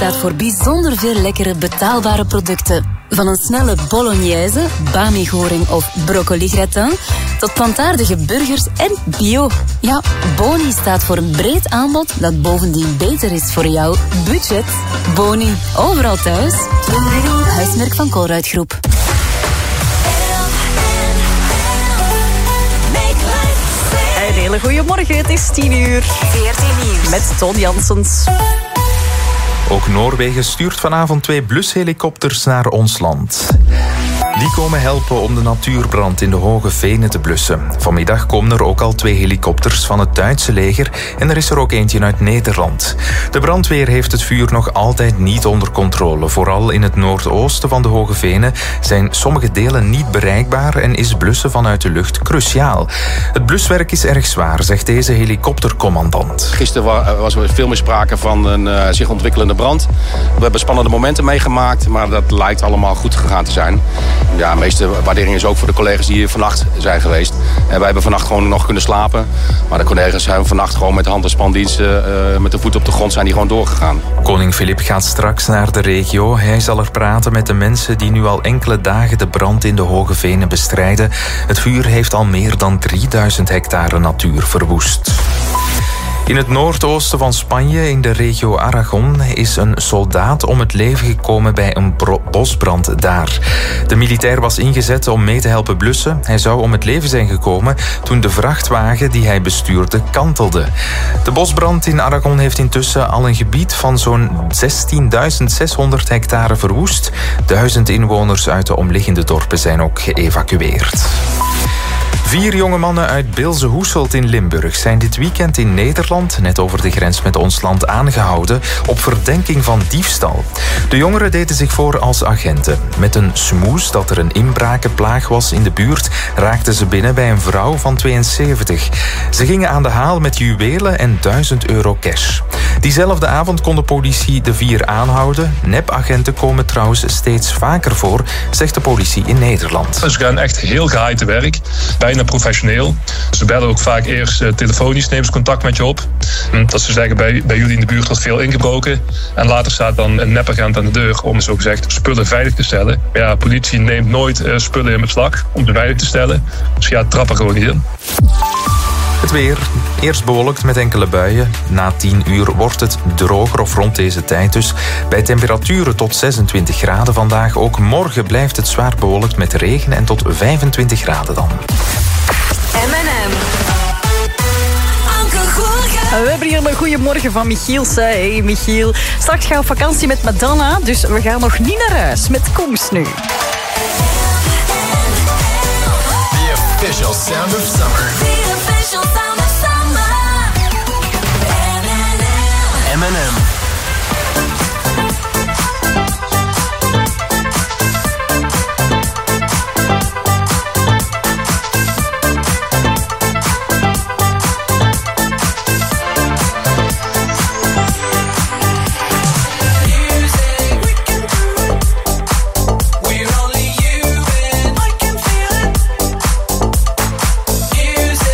staat voor bijzonder veel lekkere betaalbare producten. Van een snelle bolognese, bami-goring of broccoli-gratin tot plantaardige burgers en bio. Ja, Boni staat voor een breed aanbod dat bovendien beter is voor jouw budget. Boni, overal thuis. Huismerk van Colruyt Groep. Een hele goede morgen, het is 10 uur. 14 nieuws. Met Ton Janssens. Ook Noorwegen stuurt vanavond 2 blushelikopters naar ons land. Die komen helpen om de natuurbrand in de Hoge Venen te blussen. Vanmiddag komen er ook al 2 helikopters van het Duitse leger en er is er ook eentje uit Nederland. De brandweer heeft het vuur nog altijd niet onder controle. Vooral in het noordoosten van de Hoge Venen zijn sommige delen niet bereikbaar en is blussen vanuit de lucht cruciaal. Het bluswerk is erg zwaar, zegt deze helikoptercommandant. Gisteren was er veel meer sprake van een zich ontwikkelende brand. We hebben spannende momenten meegemaakt, maar dat lijkt allemaal goed gegaan te zijn. Ja, de meeste waardering is ook voor de collega's die hier vannacht zijn geweest. En wij hebben vannacht gewoon nog kunnen slapen. Maar de collega's zijn vannacht gewoon met hand- en spandiensten, met de voet op de grond zijn die gewoon doorgegaan. Koning Filip gaat straks naar de regio. Hij zal er praten met de mensen die nu al enkele dagen de brand in de Hoge Venen bestrijden. Het vuur heeft al meer dan 3000 hectare natuur verwoest. In het noordoosten van Spanje, in de regio Aragon, is een soldaat om het leven gekomen bij een bosbrand daar. De militair was ingezet om mee te helpen blussen. Hij zou om het leven zijn gekomen toen de vrachtwagen die hij bestuurde kantelde. De bosbrand in Aragon heeft intussen al een gebied van zo'n 16.600 hectare verwoest. 1000 inwoners uit de omliggende dorpen zijn ook geëvacueerd. 4 jonge mannen uit Bilze-Hoeselt in Limburg zijn dit weekend in Nederland, net over de grens met ons land, aangehouden op verdenking van diefstal. De jongeren deden zich voor als agenten. Met een smoes dat er een inbrakenplaag was in de buurt, raakten ze binnen bij een vrouw van 72. Ze gingen aan de haal met juwelen en €1000 cash. Diezelfde avond kon de politie de 4 aanhouden. Nepagenten komen trouwens steeds vaker voor, zegt de politie in Nederland. Ze gaan echt heel geheim te werk, bijna professioneel. Ze bellen ook vaak eerst telefonisch, nemen ze contact met je op. Dat ze zeggen, bij jullie in de buurt wordt veel ingebroken. En later staat dan een nepagent aan de deur om zogezegd spullen veilig te stellen. Maar ja, politie neemt nooit spullen in beslag om ze veilig te stellen. Dus ja, trappen gewoon niet in. Het weer. Eerst bewolkt met enkele buien. Na 10 uur wordt het droger of rond deze tijd dus. Bij temperaturen tot 26 graden vandaag. Ook morgen blijft het zwaar bewolkt met regen en tot 25 graden dan. M&M. We hebben hier een goeiemorgen van Michiel. Hey Michiel, straks gaan we op vakantie met Madonna, dus we gaan nog niet naar huis met Koos nu. The official sound of summer. The official sound of summer. M&M. Music,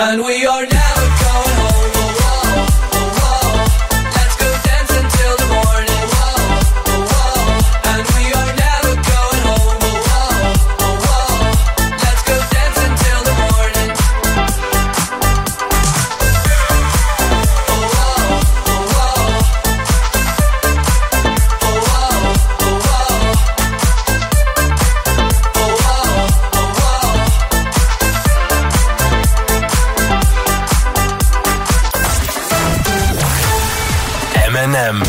And we are never going home. Oh, oh, oh, oh. Let's go dancing till the morning. Oh, oh, oh. And we are never going home. Oh, oh, oh, oh. Let's go dancing till the morning. M&M.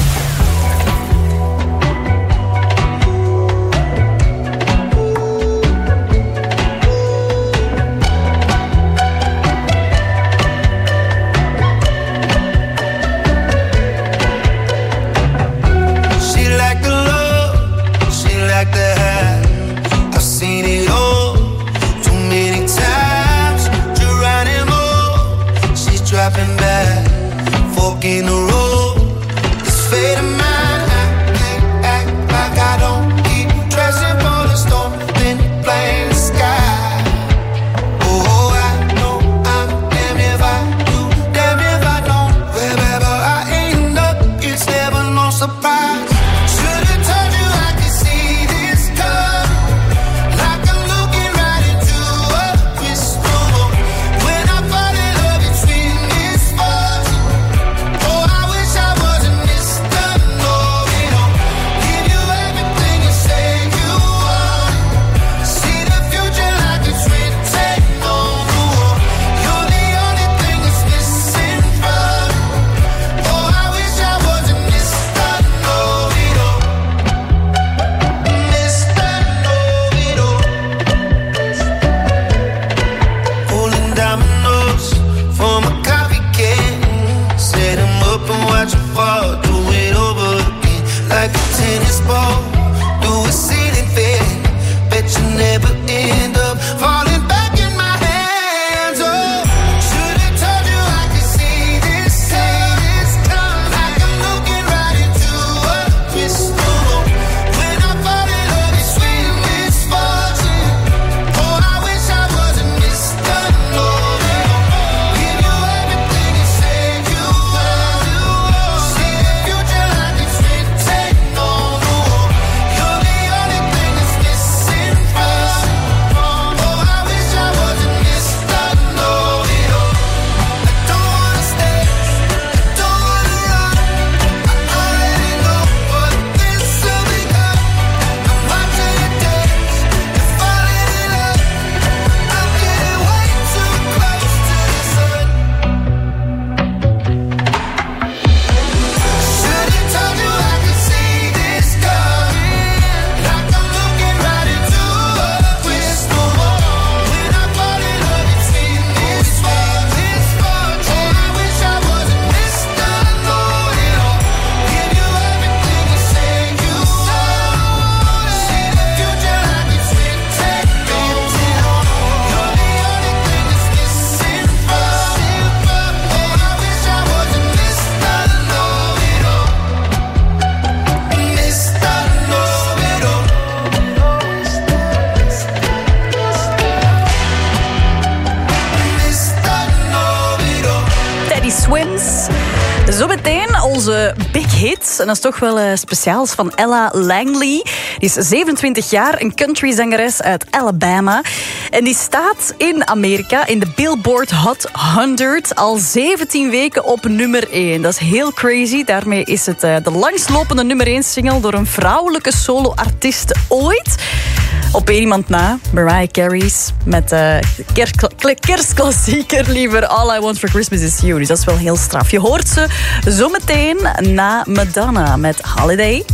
She like the love, she like the high. I've seen it all too many times. Geronimo, she's dropping back, fork in the road. This fate of mine, I can't act like I don't keep dressing for the storm, then blame the sky. Oh, I know I'm damn if I do, damn if I don't. Wherever I end up, it's never no surprise. Should've told you I could see this coming, like I'm looking right into a crystal ball. When I fall in love, it's with misfortune. Oh, I wish I wasn't Mr. Know-it-all. Give you everything you say you want. See the future like it's written on the wall. You're the only thing that's missing from me. Oh, I wish I wasn't Mr. Know-it-all. Mr. Know-it-all. Pulling dominoes from a coffee can. Set 'em up and watch 'em fall. Do it over again like a tennis ball. Do a ceiling fan. Bet you never end up falling back in my hands. Oh, should've told you I could see this coming, like I'm looking right into a crystal ball. When I fall in love, it's with misfortune. Oh, I wish I wasn't Mr. Know-it-all. Give you everything you say you want. See the future like it's written on the wall. You're the only thing that's missing from me. Oh, I wish I wasn't Mr. Know-it-all. I don't wanna stay, I don't wanna run. I already know what this will become. I'm watching it dance, you're falling in love. I'm getting way too close to the sun. Should've told you I could see this coming, like I'm looking right into a crystal ball. When I fall in love, it's with misfortune. Oh, I wish I wasn't Mr. Know-it-all. Give you everything you say you want. See the future like it's written on the wall. You're the only thing that's missing from me. Oh, I wish I wasn't Mr. Know-it-all. Mr. Know-it-all. Mr. Know-it-all. Teddy Swims. Zometeen onze big hit. En dat is toch wel speciaals van Ella Langley. Die is 27 jaar, een countryzangeres uit Alabama. En die staat in Amerika in de Billboard Hot 100 al 17 weken op nummer 1. Dat is heel crazy. Daarmee is het de langslopende nummer 1 single door een vrouwelijke solo-artiest ooit. Op één iemand na, Mariah Carey's met kerstklassieker liever All I Want for Christmas Is You. Dus dat is wel heel straf. Je hoort ze zometeen na Madonna met Holiday.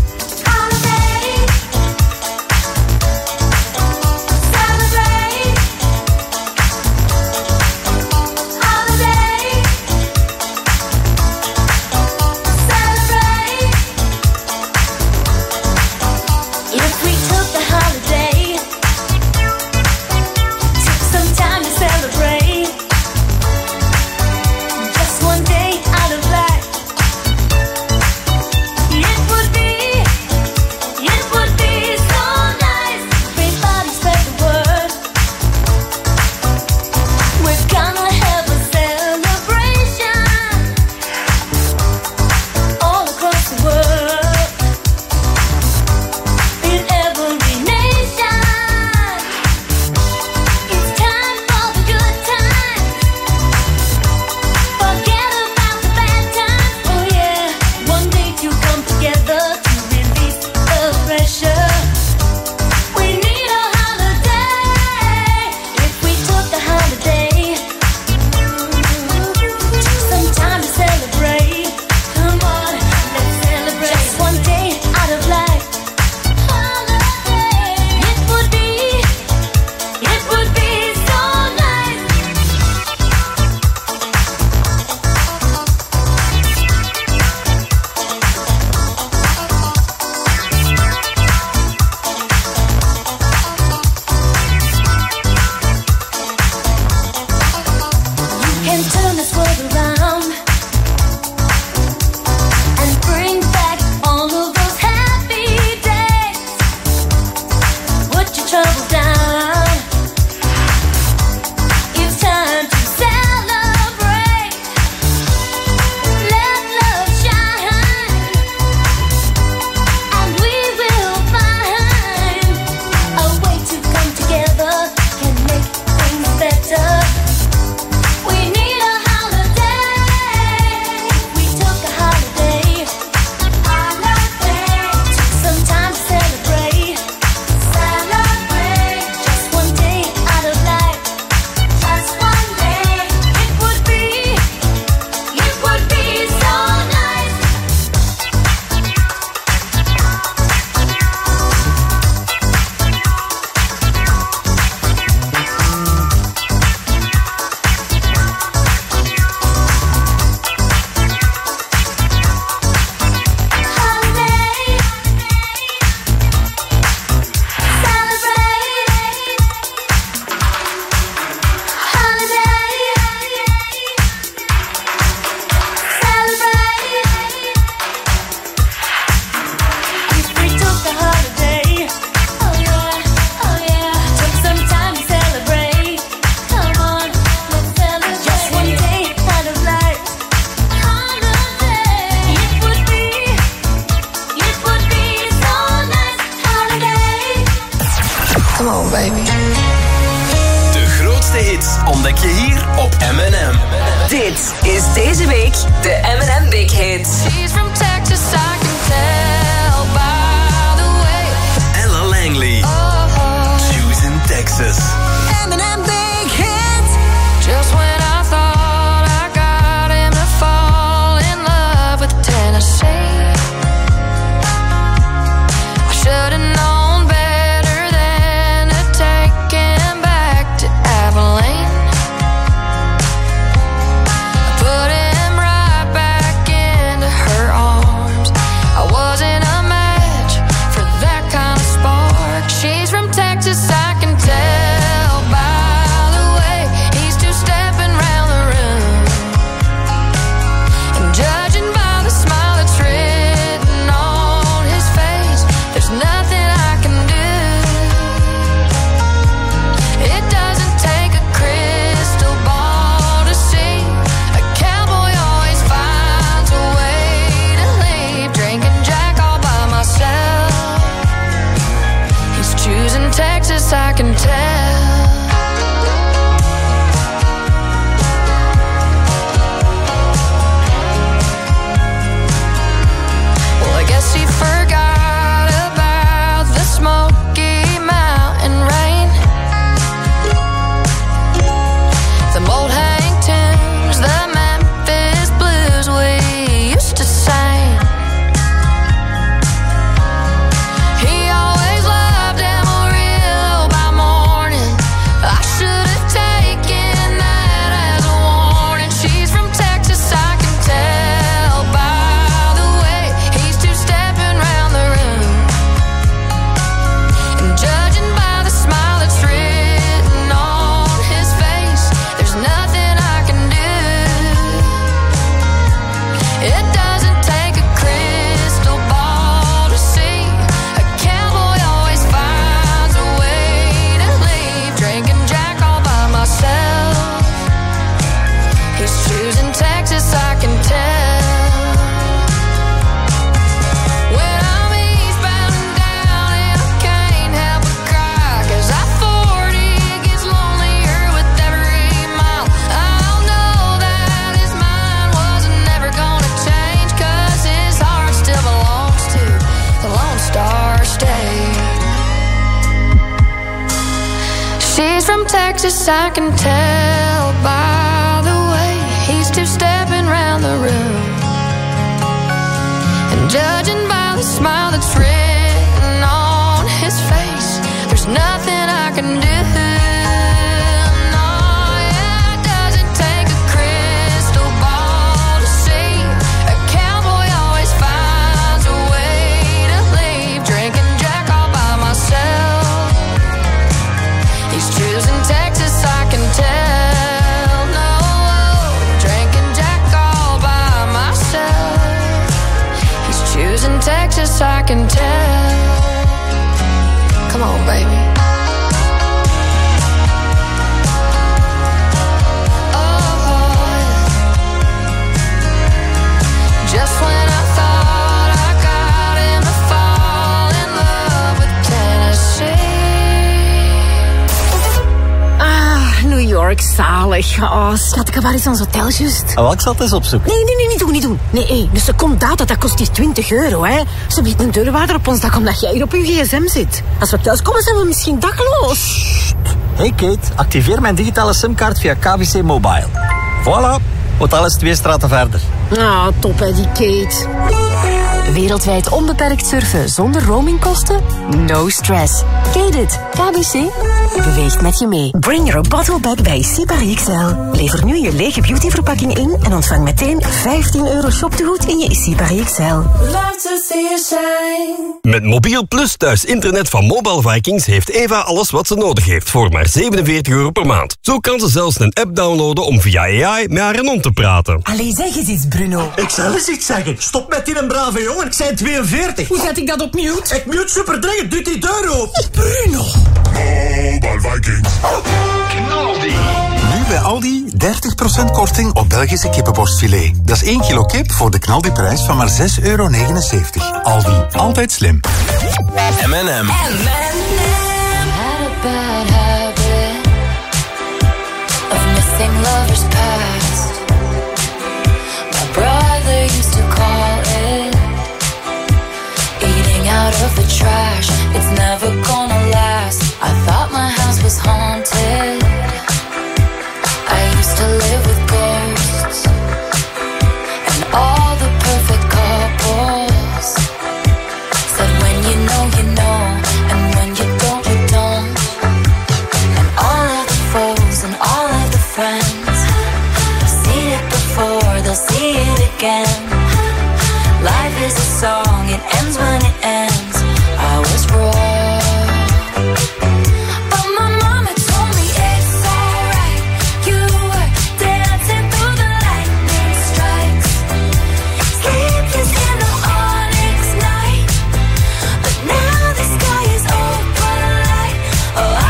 If we took the holiday, took some time to celebrate, just one day out of life, it would be Come on, baby. De grootste hits ontdek je hier op M&M. Dit is deze week de M&M Big Hit. She's from Texas, I can tell by the way. Ella Langley. Choosing Texas. M&M Big Hit. Just when I thought I got him to fall in love with Tennessee, I should've known better than to take him back to Abilene. I put him right back into her arms. I wasn't a match for that kind of spark. She's from Texas, I can tell by the way he's two-stepping round the room. And judging by the smile that's written on his face, there's nothing I can do. It doesn't take a crystal ball to see. A cowboy always finds a way to leave. Drinking Jack all by myself. He's choosing Texas, I can tell. Well, I guess he forgot about the Smoky Mountain rain, the old hang tunes, the Memphis blues we used to sing. He always loved Amarillo by morning. I should have taken that as a warning. She's from Texas, I can tell by the way he's two-stepping round the room. And judging by the smile that's written on his face, there's nothing I can do. It doesn't take a crystal ball to see. A cowboy always finds a way to leave. Drinking Jack all by myself. He's choosing Texas, I can tell. When I'm eastbound and down and I can't help but cry, 'cause I-40 gets lonelier with every mile. I'll know that his mind wasn't never gonna change, 'cause his heart still belongs to the Lone Star State. She's from Texas, I can tell by the way he's two-stepping round the room. And judging by the smile that's written on his face, there's nothing I can do. No, yeah, it doesn't take a crystal ball to see. A cowboy always finds a way to leave. Drinking Jack all by myself. He's choosing Texas, I can tell. No, drinking Jack all by myself. He's choosing Texas, I can tell. Come on, baby. Oh, just when I thought I got him to fall in love with Tennessee. New York, zalig. Oh, schat, waar is ons hotel juist? Wel, ik zal het eens opzoeken. Nee, niet doen. Nee, een secondaat, dat kost hier €20, hè. Ze biedt een deurwaarder op ons dak omdat jij hier op je gsm zit. Als we thuis komen, zijn we misschien dakloos. Hey Kate, activeer mijn digitale simkaart via KBC Mobile. Voilà, hotel is 2 straten verder. Ah, top hè, die Kate. Wereldwijd onbeperkt surfen zonder roamingkosten? No stress. Kate it. KBC beweegt met je mee. Bring your bottle back bij Sipari XL. Lever nu je lege beautyverpakking in en ontvang meteen €15 shoptegoed in je Sipari XL. Love to see you shine. Met Mobiel Plus thuis internet van Mobile Vikings heeft Eva alles wat ze nodig heeft voor maar €47 per maand. Zo kan ze zelfs een app downloaden om via AI met haar hond te praten. Allee, zeg eens iets, Bruno. Ik zal eens iets zeggen. Stop met die een brave jongen, ik zijn 42. Hoe zet ik dat op mute? Ik mute super dringend, doe die deur open. Bruno. Mobile Vikings. Knaldi. Nu bij Aldi 30% korting op Belgische kippenborstfilet. Dat is 1 kilo kip voor de knaldiprijs van maar €6,79. Aldi, altijd slim. M&M. trash, it's never gonna last. I thought my house was haunted. I used to live with ghosts and all the perfect couples. Said when you know, and when you don't, you don't. And all of the foes and all of the friends, seen it before, they'll see it again. Life is a song, it ends when it ends. I was wrong, but my mama told me it's alright. You were dancing through the lightning strikes, sleepless in the onyx night. But now the sky is open light. Oh,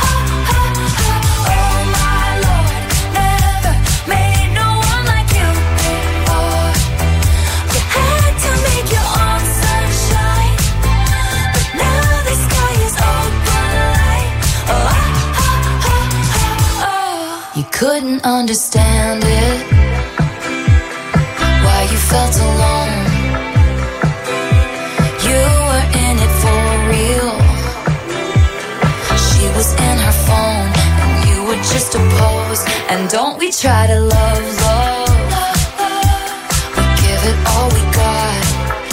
oh my Lord, never made no one like you before. You had to make your own sunshine, but now the sky is open light. Oh, you couldn't understand it, why you felt alone. You were in it for real. She was in her phone, and you were just a pose. And don't we try to love, we give it all we got.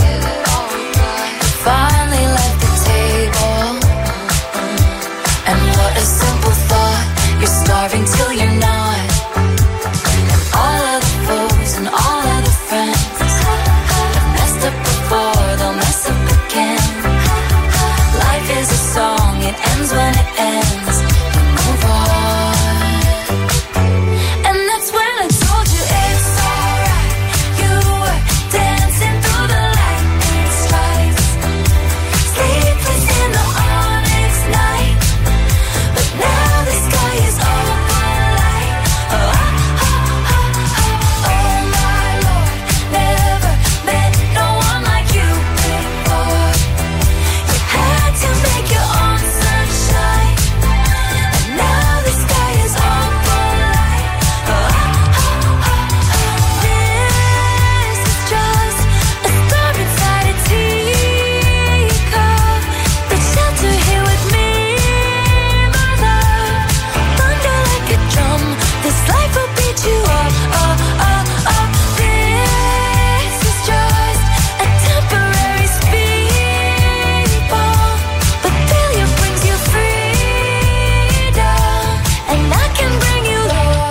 Finally left the table, and what a simple thought. You're starving till you're not. And all of the foes and all of the friends have messed up before, they'll mess up again. Life is a song, it ends when it ends. You move on. And that's when I told you it's alright. You were dancing through the lightning strikes, sleepless in the onyx night. But now the sky is open light. Oh, my Lord, never met no one like you before. You had to make your own sunshine, and now the sky is open light. This is just a star inside a teacup. The shelter here with me, my love. Thunder like a drum, this life will beat you up. This is just a temporary speed bump, but failure brings you freedom, and I can bring you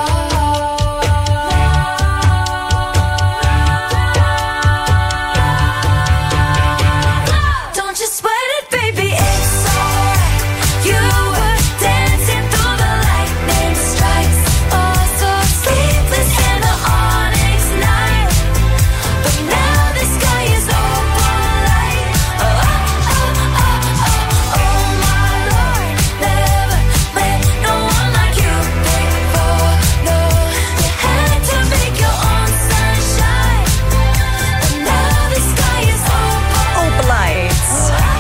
love. Don't you sweat it, baby, it's alright. You were dancing through the lightning strikes, oh, so sleepless in the onyx night. But now the sky is open light. Oh, my Lord, never met no one like you before. No, you had to make your own sunshine, but now the sky is Open lights.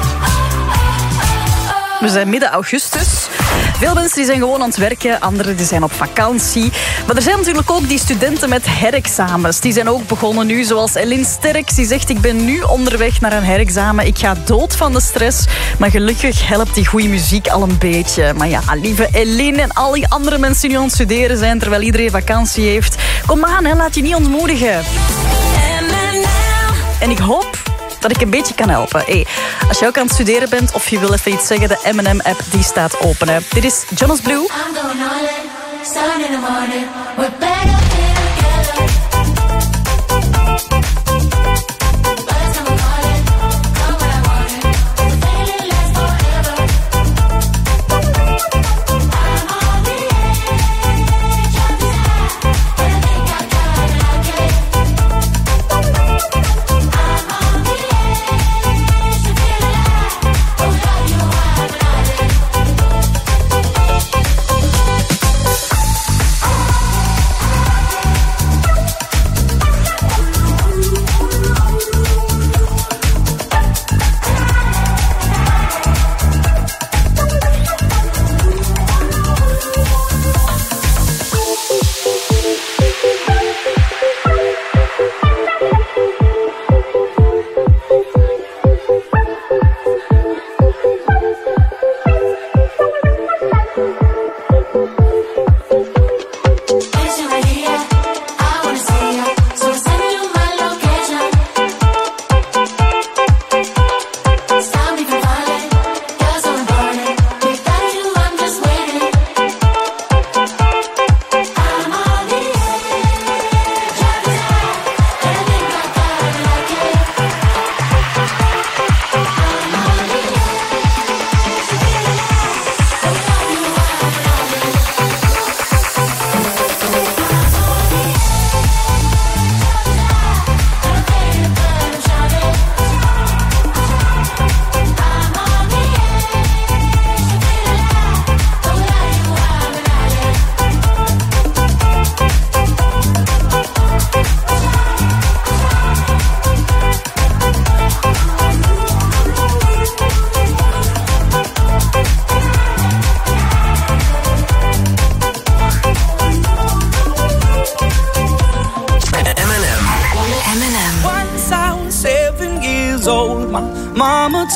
We zijn midden augustus. Veel mensen die zijn gewoon aan het werken, anderen die zijn op vakantie. Maar er zijn natuurlijk ook die studenten met herexamens. Die zijn ook begonnen nu, zoals Eline Sterks. Die zegt, ik ben nu onderweg naar een herexamen. Ik ga dood van de stress. Maar gelukkig helpt die goede muziek al een beetje. Maar ja, lieve Eline en al die andere mensen die nu aan het studeren zijn, terwijl iedereen vakantie heeft. Kom aan, hè, laat je niet ontmoedigen. En ik hoop dat ik een beetje kan helpen. Hey, als je ook aan het studeren bent of je wil even iets zeggen, de M&M-app die staat open. Hè. Dit is Jonas Blue. I'm going all in, sun in the morning. We're better here together. Birds come calling, come when I want it. The feeling lasts forever. I'm on the edge of desire, and I think I gotta like it. I'm on the edge to feel alive. Oh, love you, I'm not it.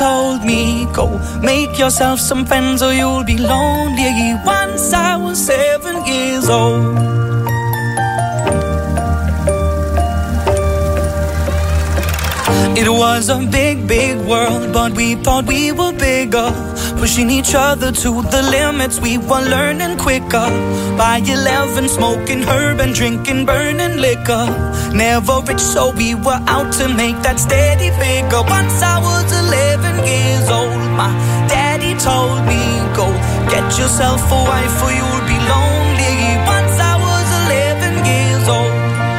told me, go make yourself some friends or you'll be lonely. Once I was 7 years old. It was a big, big world, but we thought we were bigger. Pushing each other to the limits, we were learning quicker. By 11, smoking herb and drinking burning liquor. Never rich, so we were out to make that steady figure. Once I was 11 years old, my daddy told me, go get yourself a wife or you'll be lonely. Once I was 11 years old.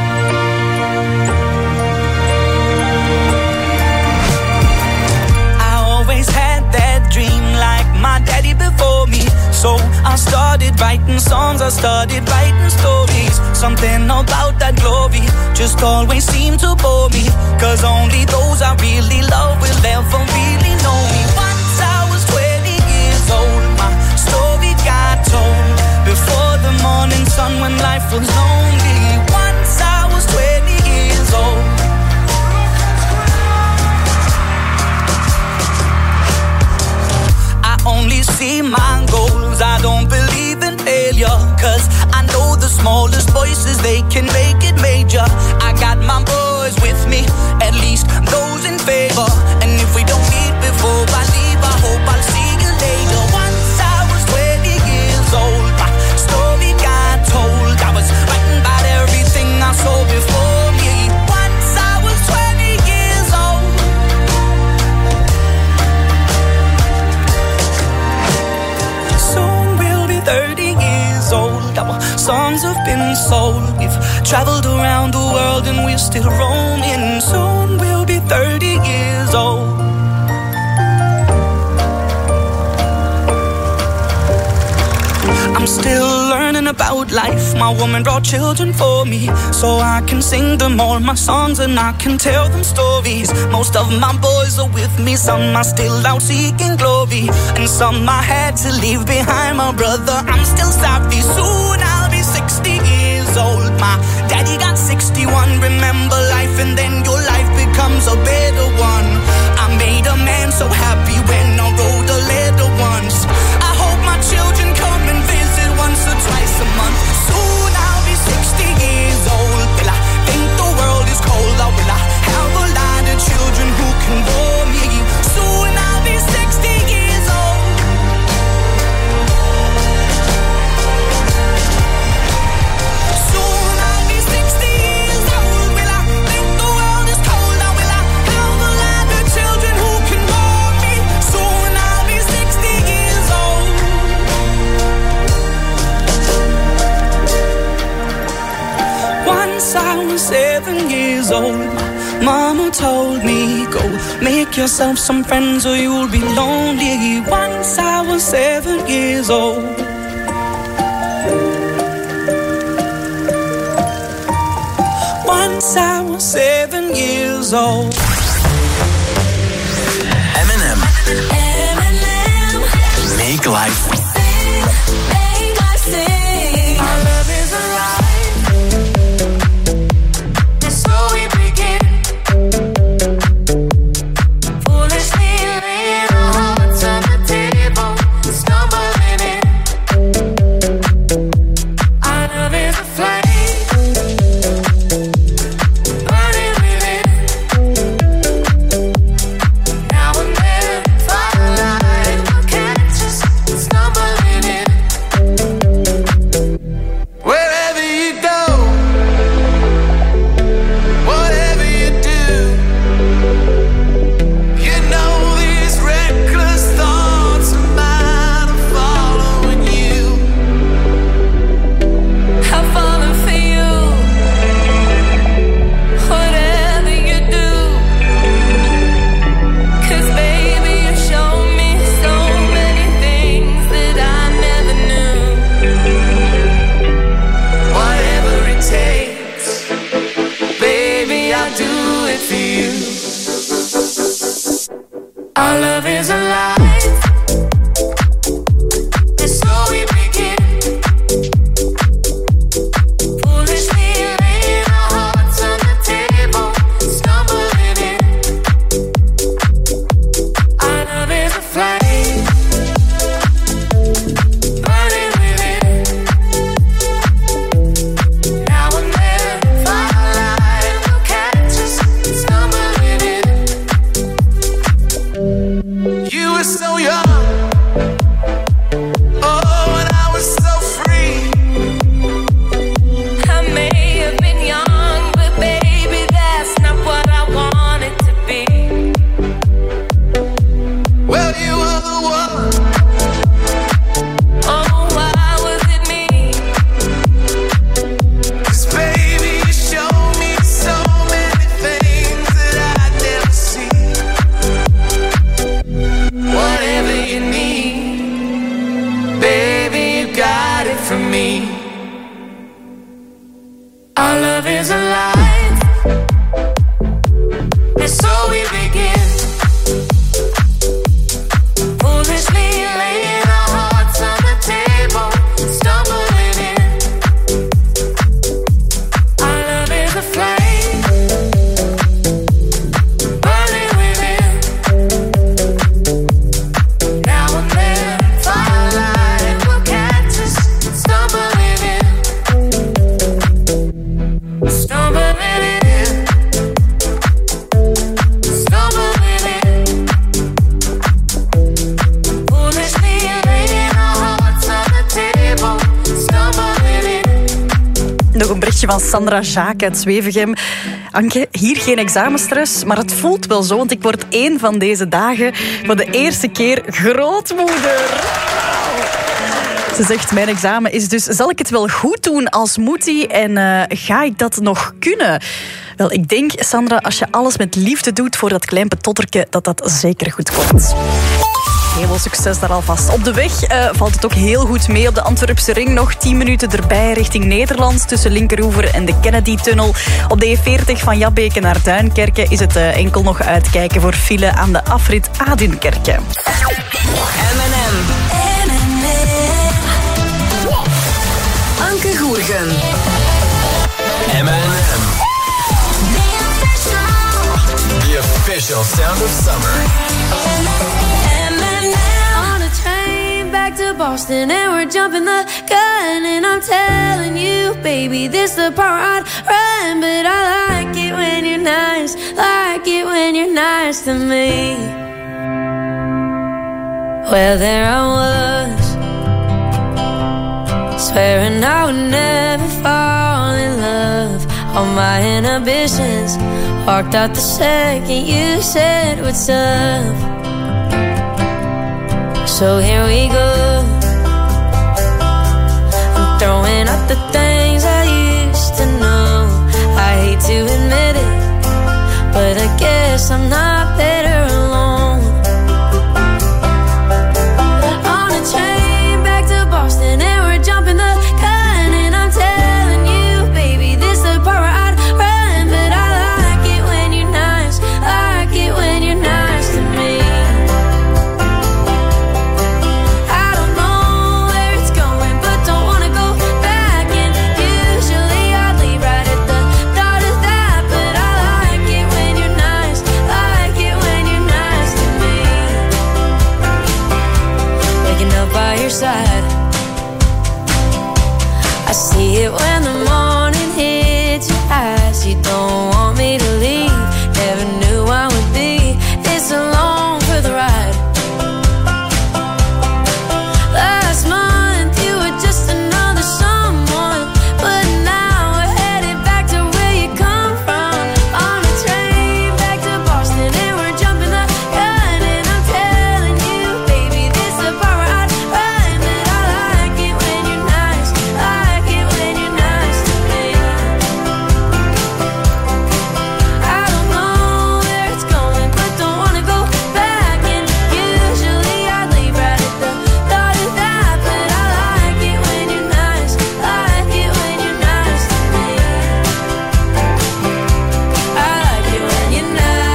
Dream like my daddy before me. So I started writing songs, I started writing stories. Something about that glory just always seemed to bore me. Cause only those I really love will ever really know me. Once I was 20 years old, my story got told. Before the morning sun when life was lonely. Once I was 20 years old. Only see my goals, I don't believe in failure. Cause I know the smallest voices, they can make it major. I got my boys with me, at least those in favor. And if we don't meet before I leave, I hope I'll see you later. Once I was 20 years old, my story got told. I was writing about everything I saw before me. Once I was 20 years old. Soon we'll be 30 years old. Our songs have been sold. We've traveled around the world and we're still roaming. Soon we'll be 30 years old. I'm still learning about life. My woman brought children for me, so I can sing them all my songs and I can tell them stories. Most of my boys are with me, some are still out seeking glory, and some I had to leave behind. My brother, I'm still sorry. Soon I'll be 60 years old. My daddy got 61. Remember life and then your life becomes a better one. I made a man so happy when I wrote a letter once. I hope my children come and visit once or twice a month. Soon I'll be 60 years old. Will I think the world is cold, or will I have a lot of children who can bore me? Soon I'll be 60 years old. Soon I'll be 60 years old. Will I think the world is cold, or will I have a lot of children who can bore me? Soon I'll be 60 years old. Once I was 7 years old, my mama told me, go make yourself some friends or you'll be lonely. Once I was 7 years old. Once I was 7 years old. M&M. Make life. Make life sing. Our love is alive. And so we begin. Foolishly laying our hearts on the table, stumbling in. Our love is a flame, burning within. Now and then, twilight will catch us, stumble. Oh, and I was so free. I may have been young, but baby, that's not what I wanted to be. Well, you were the one. Oh, why was it me? 'Cause baby, you showed me so many things that I'd never see. Whatever you need, baby, you got it from me. Our love is alive, and so we begin. Foolishly laying our hearts on the table, stumbling in. Our love is a flame, burning within. Now and then, firelight will catch us, stumbling in. Stumbling in. Stumbling in. Foolishly laying our hearts on the table, stumbling in. Nog een berichtje van Sandra Jaak uit Zwevegem. Anke, hier geen examenstress, maar het voelt wel zo, want ik word één van deze dagen voor de eerste keer grootmoeder. Ze zegt, mijn examen is dus, zal ik het wel goed doen als moetie en ga ik dat nog kunnen? Wel, ik denk, Sandra, als je alles met liefde doet voor dat klein petotterke, dat dat zeker goed komt. Heel veel succes daar alvast. Op de weg valt het ook heel goed mee. Op de Antwerpse ring nog 10 minuten erbij richting Nederland tussen Linkeroever en de Kennedy-tunnel. Op de E40 van Jabbeke naar Duinkerke is het enkel nog uitkijken voor file aan de afrit Adunkerke. M&M. Anke Goergen. M&M. The official sound of summer. On a train back to Boston and we're jumping the gun and I'm telling you, baby, this the part I'd run, but I like it when you're nice, like it when you're nice to me. Well, there I was, swearing I would never fall in love. All my inhibitions walked out the second you said what's up. So here we go, I'm throwing out the things I used to know. I hate to admit it, but I guess I'm not better alone. On a train back to Boston and we're jumping the gun and I'm telling you, baby, this the part where I'd run, but I like it when you're nice, like it when you're nice to me. I don't know where it's going, but don't wanna go back, and usually I'd leave right at the thought of that, but I like it when you're nice, like it when you're nice to me. Waking up by your side, I see it when the morning hits your eyes. You don't want me to leave, never knew I would be this alone for the ride. Last month you were just another someone, but now we're headed back to where you come from. On a train back to Boston and we're jumping the gun and I'm telling you, baby, this the part where I'd run, but I like it when you're nice, like it when you're nice to me. I don't know where it's going, but don't wanna go back, and usually I'd leave right at the thought of that, but I like it when you're nice, like it when you're nice to me. I like it when you're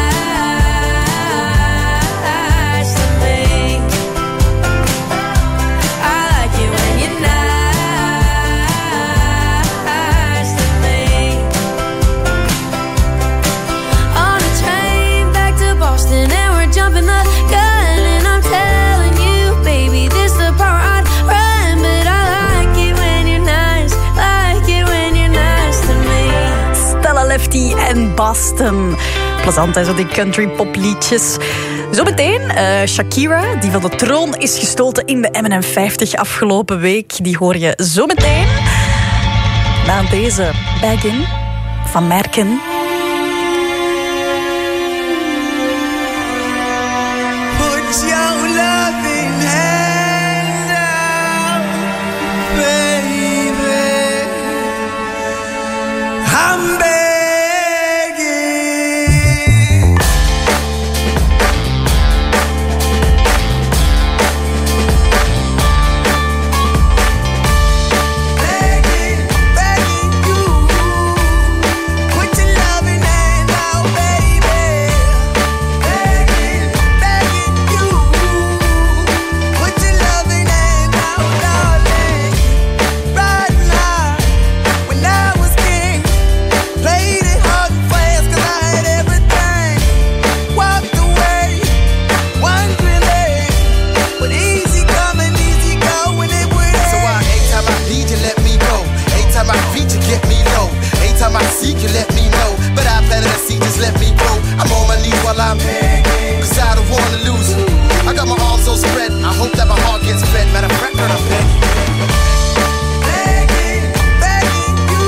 nice to me. I like it when you're nice to me. On a train back to Boston and we're jumping the gun and I'm telling you, baby, this the part I'd run, but I like it when you're nice, like it when you're nice to me. Stella Lefty en Boston. Plezant, hè, zo die country pop liedjes. Zometeen Shakira, die van de troon is gestoten in de M&M 50 afgelopen week. Die hoor je zometeen na deze Baggin van Merken. Put your loving hand out, baby. I'm begging. Begging, begging you. Put your loving hand out, baby. Begging, begging you. Put your loving hand out, darling. Right now, when I was king, played it hard and fast 'cause I had everything. Walked away, wondering, but easy come and easy go when it would end. So anytime I need you, let me go. Anytime I feed you, get me low. Anytime I seek you, let me know. But I better to see, just let me go. I'm on my knees while I'm begging, 'cause I don't wanna lose you. I got my arms so spread, I hope that my heart gets fed. Matter of fact, girl, I'm begging. Begging, begging you.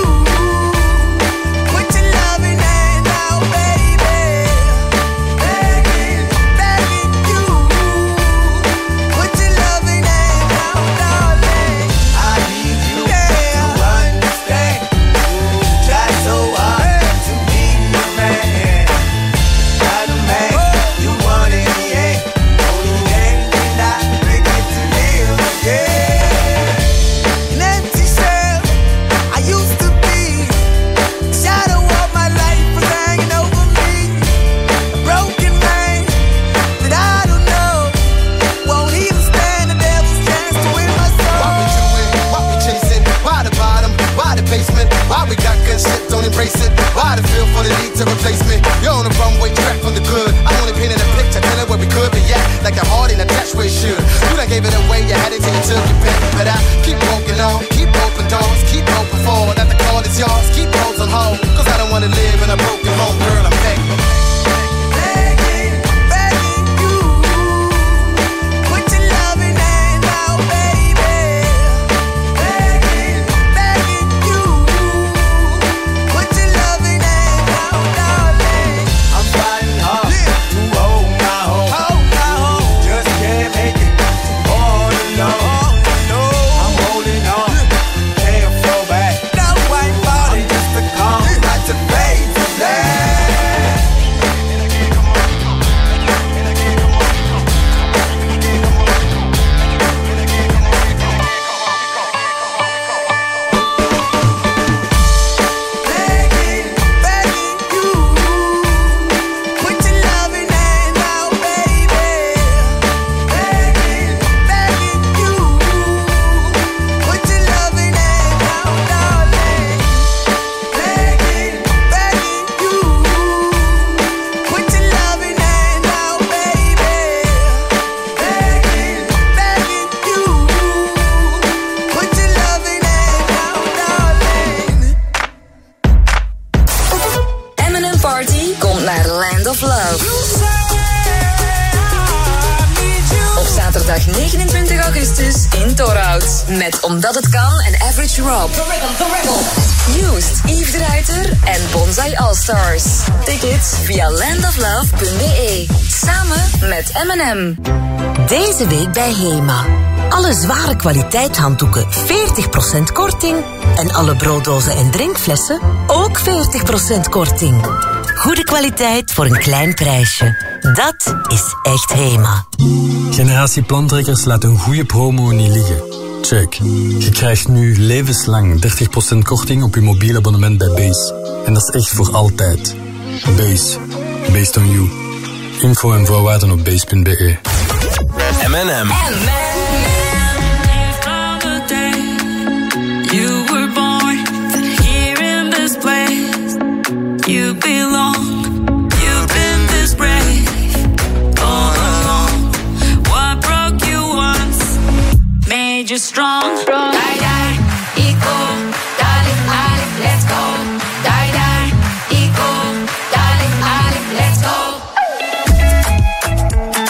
Put your loving hand out, baby. Begging, begging you. Put your loving hand out, darling. I need you to understand. Try so hard to be the man. Not a man you want in the end. Only then can I make it to live again. An empty shell I used to be. Shadow of my life was hanging over me. A broken man that I don't know won't even stand the devil's chance to win my soul. Why we doing? Why we chasing? Why the bottom? Why the basement? Why we got good shit, don't embrace it? Why the feel for the need to replace me? You're on the runway track from the good. I only painted a picture, telling where we could be at. Like a heart in a attached where it should. You done gave it away, you had it till you took your pick. But I keep walking on, keep open doors, keep open forward. That the call is yours, keep roads on hold. 'Cause I don't wanna live in a broken home, girl, I'm begging. Begging, begging you. Put your loving hand out, baby. Begging, begging you. Put your loving hand out, darling. I'm fighting hard to hold my home. Just can't make it all alone. I'm holding on, can't fall back. No white body, just a calm, like to fade to black. Begging, begging you. Put your loving hand out, baby. Begging, begging you. Put your loving hand out, darling. Begging, begging you. Put your loving hand out, baby. Begging, begging you. Put your loving hand out, darling. M&M Party komt naar Land of Love. Op zaterdag 29 augustus in Torhout. Met Omdat Het Kan en Average Rob. Used, Yves de Ruiter en Bonsai All-Stars. Tickets via landoflove.be. Samen met M&M. Deze week bij Hema. Alle zware kwaliteitshanddoeken 40% korting. En alle brooddozen en drinkflessen ook 40% korting. Goede kwaliteit voor een klein prijsje. Dat is echt Hema. Generatie Plantrekkers laat een goede promo niet liggen. Check. Je krijgt nu levenslang 30% korting op je mobiel abonnement bij Base. En dat is echt voor altijd. Base. Based on you. Info en voorwaarden op base.be. M&M. You were born here in this place. You belong. You've been this brave all along. What broke you once made you strong. Die, die, equal, darling, Alif, let's go. Die, die, equal, darling, Alif, let's go.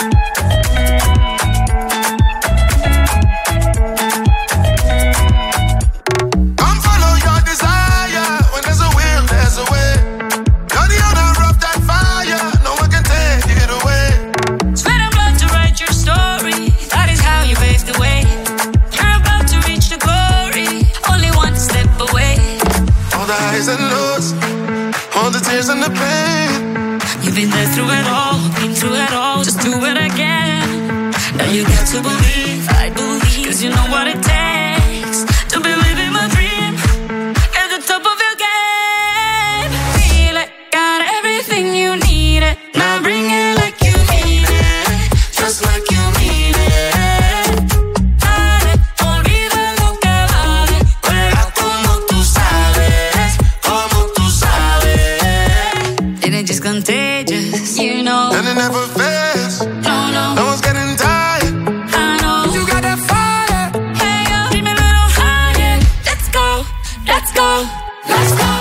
pave the way. You're about to reach the glory, only one step away. All the highs and lows, all the tears and the pain. You've been there through it all, been through it all, just do it again. Now you got to believe, I believe, cause you know what it takes to believe in my dream. At the top of your game, feel it, got everything you need it. Now bring it like you mean it, just like you mean it. Dale, olvida lo que vale, juega como tú sabes, como tú sabes. It ain't just contagious, you know. And it never fails. No, no. No one's getting tired. I know. You got that fire. Hey, yo, dream a little higher. Let's go, let's go, let's go.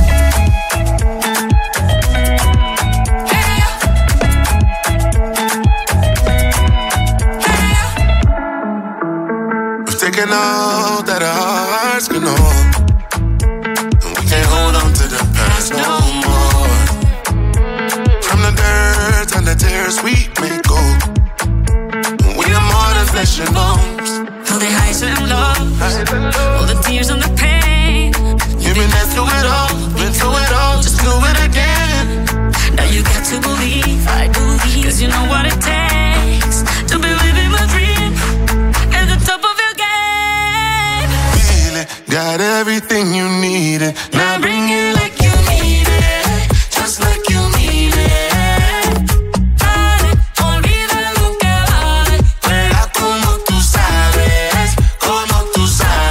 Hey, yo. Hey, yo. We've taken all that our hearts can hold, and we can't hold on to the past no more. From the dirt and the tears we may go, we are more than flesh and bones. All the highs and lows, all the tears and the pain. You've been there through it all, been through it all, just do it again. Now you got to believe, I believe, cause you know what it takes to believe in my dream. At the top of your game, Feel it, got everything you needed. now bring it like you mean it, just like you mean it. Dale, olvida lo que vale, Juega como tú sabes, como tú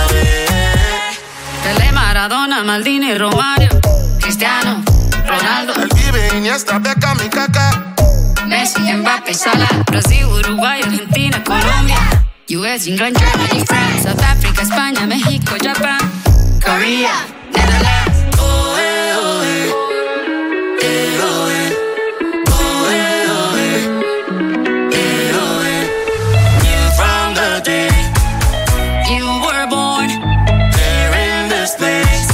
sabes. Pelé, Maradona, Maldini, Romario, Cristiano, Ronaldo, El Vive, Iniesta, Beckham y Kaká. Messi, Mbappé, Salah, Brasil, Uruguay, Argentina, Colombia, US, England, Germany, France, South Africa, España, México, Japan, Korea, Netherlands. Oh, eh, oh, eh. Eh, oh, eh. Oh, eh, oh, eh. Eh, oh, eh. Knew from the day You were born, there in this place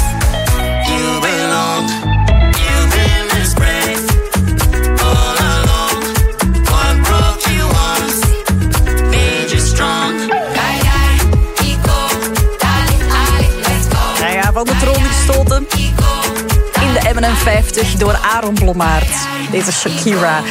you belong. You've been disgraced all along. What broke you once made you strong. Gai, gai, Ico, dale, ale, let's go. Nou ja, van de troon gestoten in de M50 door Aaron Blommaert. Deze Shakira.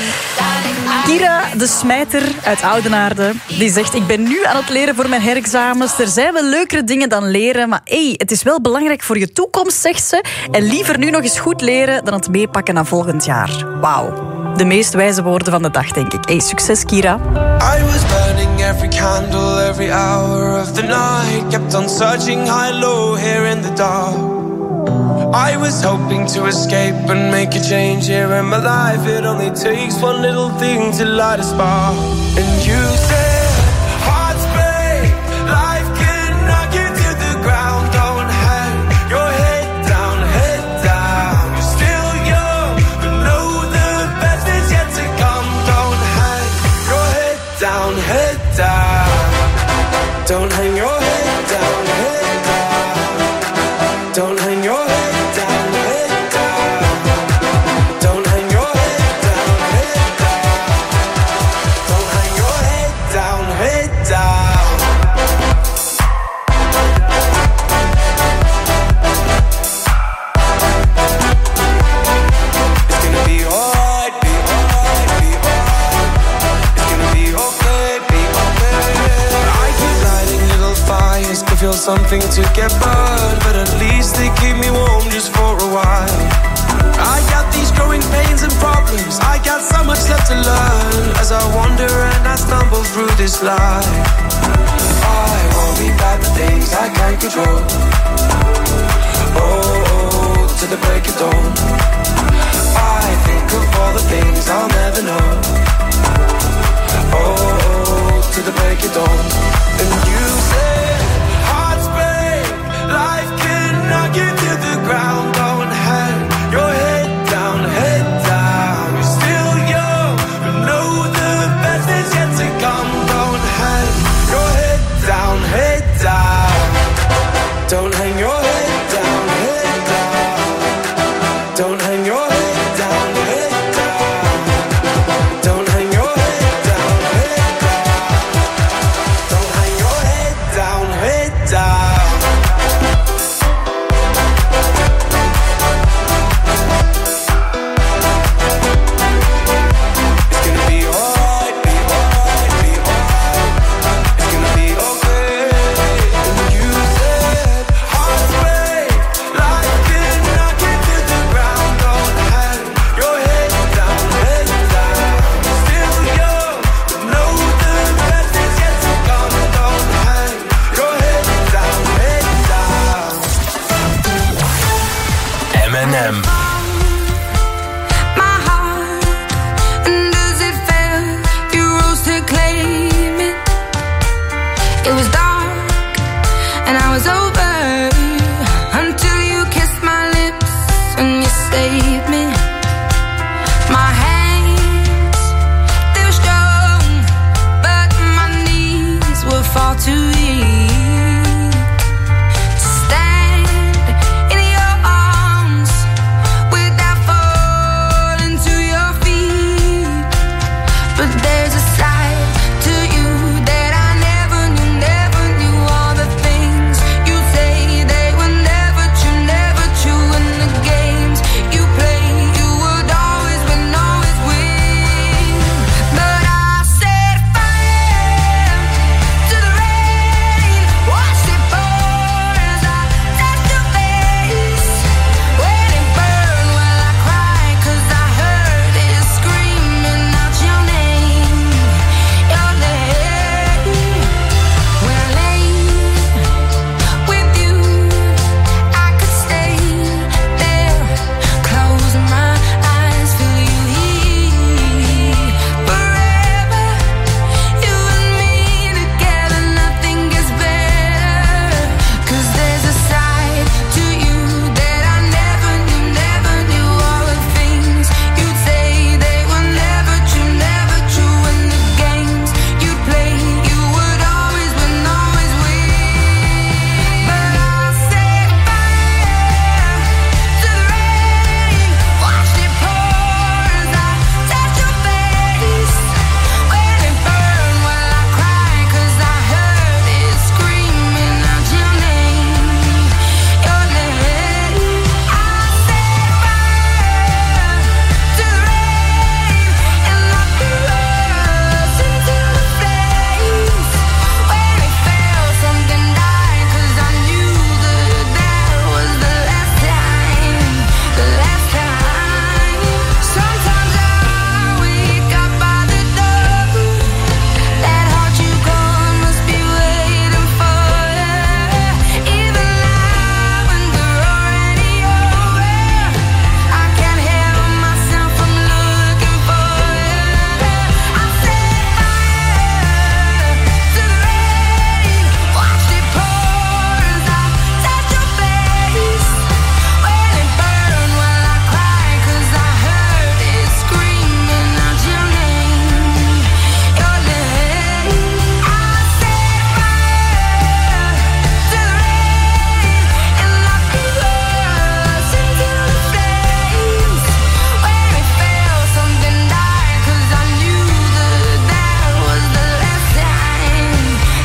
Kira, de smijter uit Oudenaarde, die zegt: ik ben nu aan het leren voor mijn herexamens. Er zijn wel leukere dingen dan leren, maar het is wel belangrijk voor je toekomst, zegt ze. En liever nu nog eens goed leren dan het meepakken naar volgend jaar. Wauw. De meest wijze woorden van de dag, denk ik. Succes, Kira. I was burning every candle, every hour of the night. Kept on searching high, low, here in the dark. I was hoping to escape and make a change here in my life. It only takes one little thing to light a spark. And you said, hearts break, life can knock you to the ground. Don't hang your head down, head down. You're still young, but know the best is yet to come. Don't hang your head down, head down. Don't hang your head down, head down. Don't hang your head. Feel something to get burned, but at least they keep me warm just for a while. I got these growing pains and problems, I got so much left to learn as I wander and I stumble through this life. I worry about the things I can't control. Oh, to the break of dawn. I think of all the things I'll never know. Oh, to the break of dawn. And you say life can knock you to the ground. Don't hang your head down, head down. You're still young, but know the best is yet to come. Don't hang your head down, head down. Don't hang your head down, head down. Don't hang your head down, head down. Don't hang your head down, head down. Don't hang your It was dark and I was over until you kissed my lips and you saved me. My hands, they were strong, but my knees were far too weak to stand in your arms without falling to your feet. But there's a side to you that I never knew all the things you say, they were never true, and the games you play, you would always win, but I set fire to the rain, watched it pour as I touched your face, when it burned, well I cried 'cause I heard it screaming out your name, your name. When I lay with you, I could stay there, close my eyes, feel you here forever. You and me together, nothing gets better. 'Cause there's a side to you that I never knew all the things you'd say, they were never true, and the games you play, you would always win, but I set fire to the rain, watched it pour as I touched your face, when it burned, well I cried 'cause I heard it screaming out your name, your name. I set fire to the rain and locked the rose into the flames, when it fell something died 'cause I knew that was the last time, Sometimes I wake up by the door, that heart you gone must be waiting for you, even now when we're already over, I can't help myself from looking for you. I set fire to the rain, watched it pour as I touched your face, when it burned, well I cried 'cause I heard it screaming out your name, your name. I set fire to the rain and locked the rose into the flames, when it fell something died 'cause I knew that was the last time,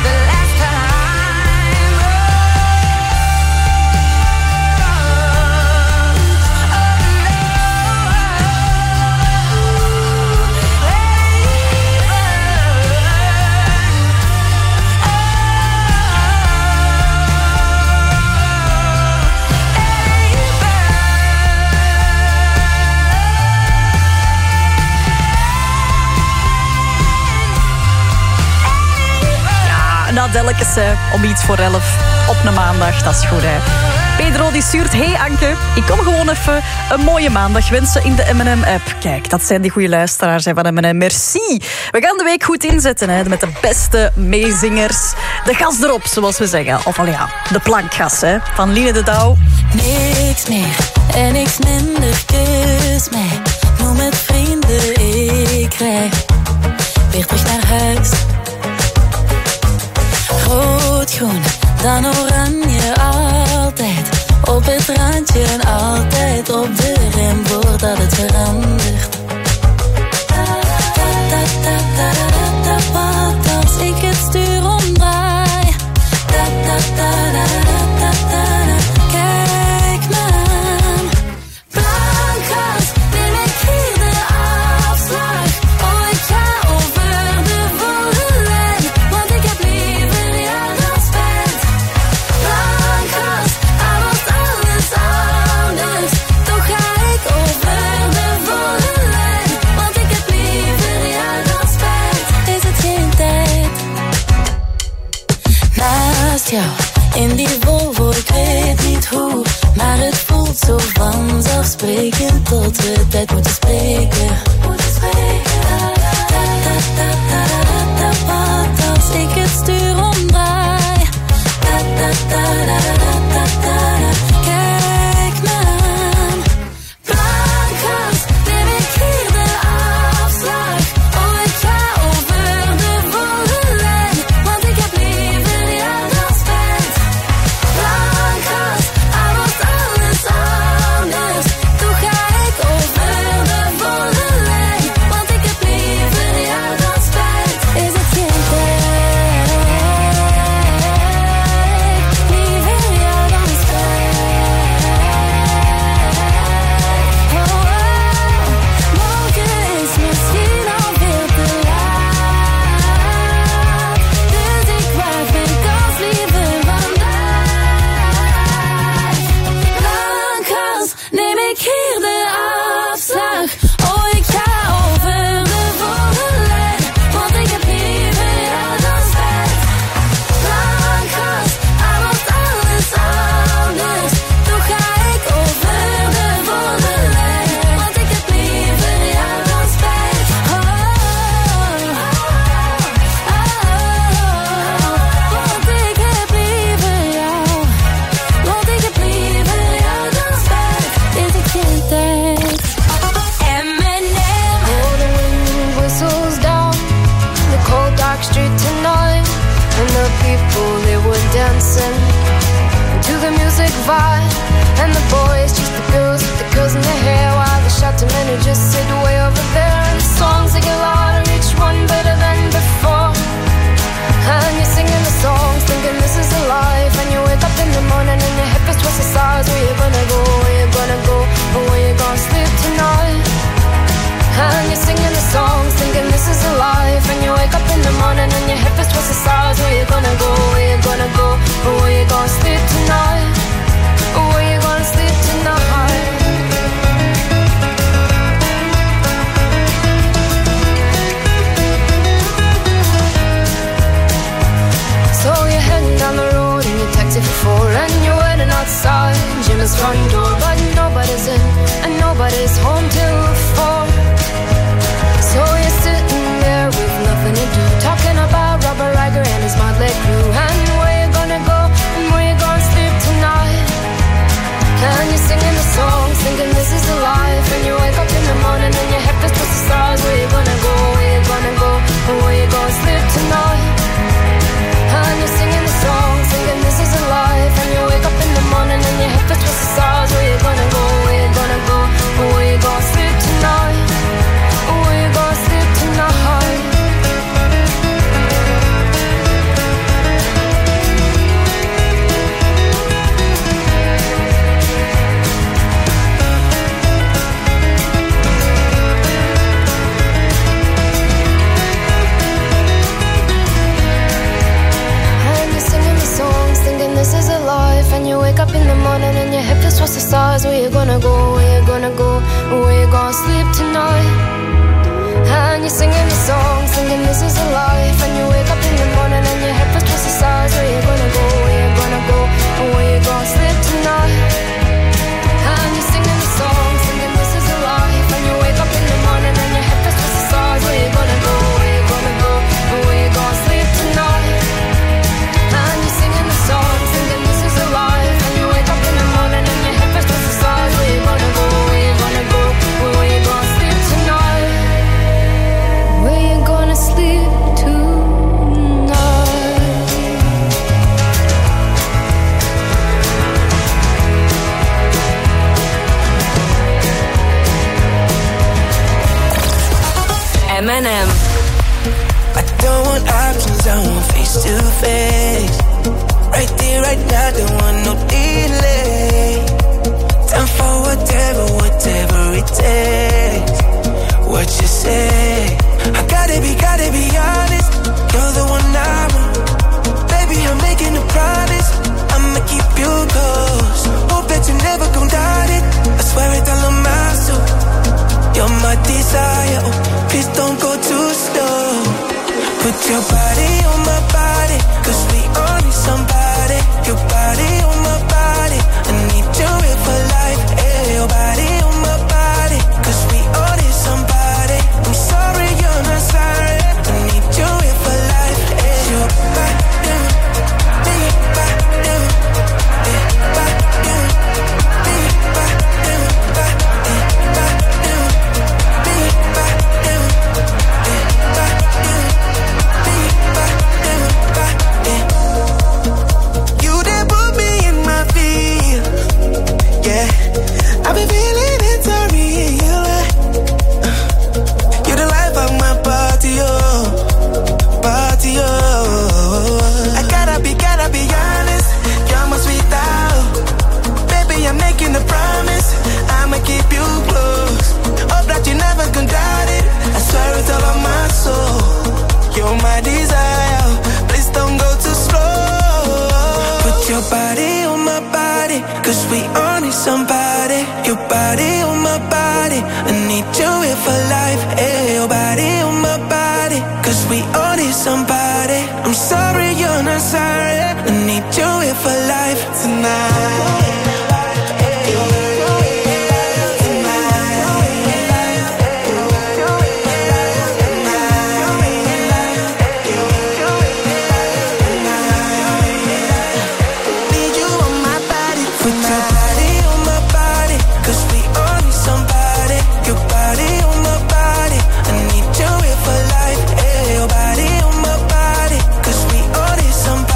Ja, Delekes om iets voor 11 op een maandag, dat is goed hè. Pedro die stuurt, hey Anke, ik kom gewoon even een mooie maandag wensen in de M&M-app. Kijk, dat zijn die goede luisteraars hè, van M&M. Merci. We gaan de week goed inzetten hè, met de beste meezingers. De gas erop, zoals we zeggen. Of al ja, de plankgas hè, van Line de Douw. Niks meer en niks minder, kus mij. Noem het vrienden, ik rij weer terug naar huis. Rood, groen, dan oranje, altijd op het randje en altijd op de rem voordat het verandert. Wat als ik het stuur omdraai? Kijk me aan. Plankgas, neem ik hier de afslag. Oh, ik ga over de volle lijn, want ik heb liever jou dan spijt. Plankgas, hij wordt alles anders. Toch ga ik over de volle lijn, want ik heb liever jou dan spijt. Is het geen tijd? Naast jou, in die Volvo, ik weet niet hoe, maar het voelt zo vanzelfsprekend tot we tijd moeten spreken. Wat als ik het stuur omdraai? people, they were dancing to the music vibe. And the boys chased the girls with the girls in their hair, while the shouting men who just sit way over there. And the songs they get louder, each one better than before. And you're singing the songs, thinking this is a life. And you wake up in the morning and your hip is twisted sides. Where you gonna go, where you gonna go, or where you gonna sleep tonight? And you're singing the songs, thinking this is a life. And you wake up in the morning and your hip is twisted sides. Where you gonna go, where you gonna go, or where you gonna sleep tonight? Or where you gonna sleep tonight? So you're heading down the road in your taxi for 4, and you're waiting outside Jim's front door, but nobody's in and nobody's home till 4. So you're sitting there with nothing to do, talking about Robert Riger and his motley crew, and where you gonna go and where you gonna sleep tonight. And you're singing the songs, thinking this is a life. And you wake up in the morning and your hip is twisted stars. Where you gonna go, where you gonna go, and where you gonna sleep tonight. And you're singing the songs, thinking this is a life. And you wake up in the morning and your hip is twisted stars. Where you gonna go, where you gonna go, and where you gonna sleep tonight. Where you gonna sleep tonight. This is a life, and you wake up in the morning and your hip is towards the stars. Where you gonna go, where you gonna go, where you gonna sleep tonight. And you're singing the song, singing this is a life. And you wake up in the morning and your hip is towards the stars. Where you gonna go, where you gonna go, where you gonna sleep tonight. And you're singing the song, singing this is a life. And you wake up in the morning and your hip is towards the stars. Where you gonna go, where you gonna go, where you gonna sleep tonight. And you're singing the song, singing this is a life. And you wake up in the morning and your hip is towards the stars. Where you gonna go, where you gonna go, where you gonna sleep tonight. Where you gonna sleep tonight. M&M. I don't want options, I want face to face. Right there, right now, don't want no delay. Time for whatever, whatever it takes. What you say? I gotta be honest. You're the one I want. Baby, I'm making a promise. I'ma keep you close. Hope that you never gon' doubt it. I swear it all on my soul. You're my desire. Oh, please don't go too slow. Put your body on my body, 'cause we all need somebody. Your body on my body, I need you here for life. Hey, your body on my body, 'cause we all need somebody. I'm sorry, you're not sorry. I need you here for life. Hey, your body, I've been feeling it, sorry, you're the life of my party, oh, party, oh. I gotta be honest, you're my sweet out. Baby, I'm making a promise, I'ma keep you close. Hope that you never gon' doubt it, I swear it's all on my soul. You're my desire, please don't go too slow. Put your body on my body, 'cause we all need somebody. Your body on my body, I need you here for life. Hey, your body on my body, 'cause we all need somebody. I'm sorry, you're not sorry. I need you here for life tonight. Somebody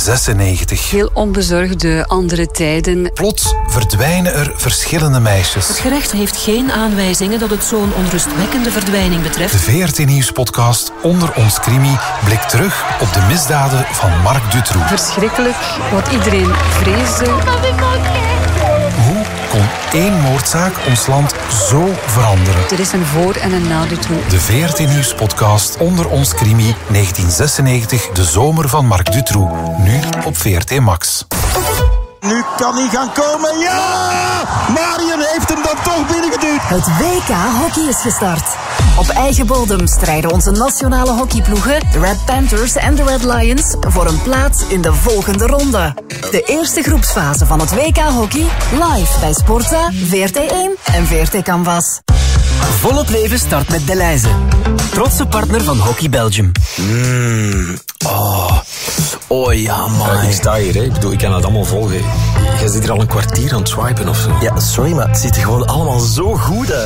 1996. Heel onbezorgde andere tijden. Plots verdwijnen er verschillende meisjes. Het gerecht heeft geen aanwijzingen dat het zo'n onrustwekkende verdwijning betreft. De VRT Nieuws-podcast Onder ons Crimi blikt terug op de misdaden van Marc Dutroux. Verschrikkelijk, wat iedereen vreesde. Hoe kon één moordzaak ons land zo veranderen? Er is een voor- en een na Dutroux. De VRT Nieuws-podcast Onder ons Crimi 1996, de zomer van Marc Dutroux. Nu op VRT Max. Nu kan hij gaan komen. Ja! Marion heeft hem dan toch binnengeduwd. Het WK Hockey is gestart. Op eigen bodem strijden onze nationale hockeyploegen, de Red Panthers en de Red Lions, voor een plaats in de volgende ronde. De eerste groepsfase van het WK Hockey, live bij Sportza, VRT1 en VRT Canvas. Volop leven start met Delhaize. Trotse partner van Hockey Belgium. Oh ja, man. Ik sta hier, hè. Ik bedoel, ik kan dat allemaal volgen. Jij zit hier al een kwartier aan het swipen of zo. Ja, sorry, maar het ziet er gewoon allemaal zo goed uit.